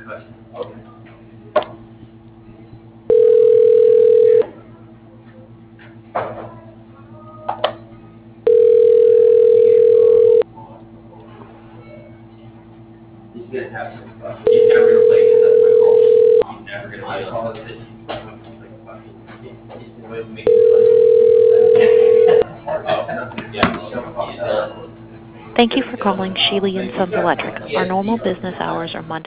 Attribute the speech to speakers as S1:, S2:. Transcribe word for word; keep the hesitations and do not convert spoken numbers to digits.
S1: Thank you for calling Sheely and Sons Electric. Our normal business hours are Monday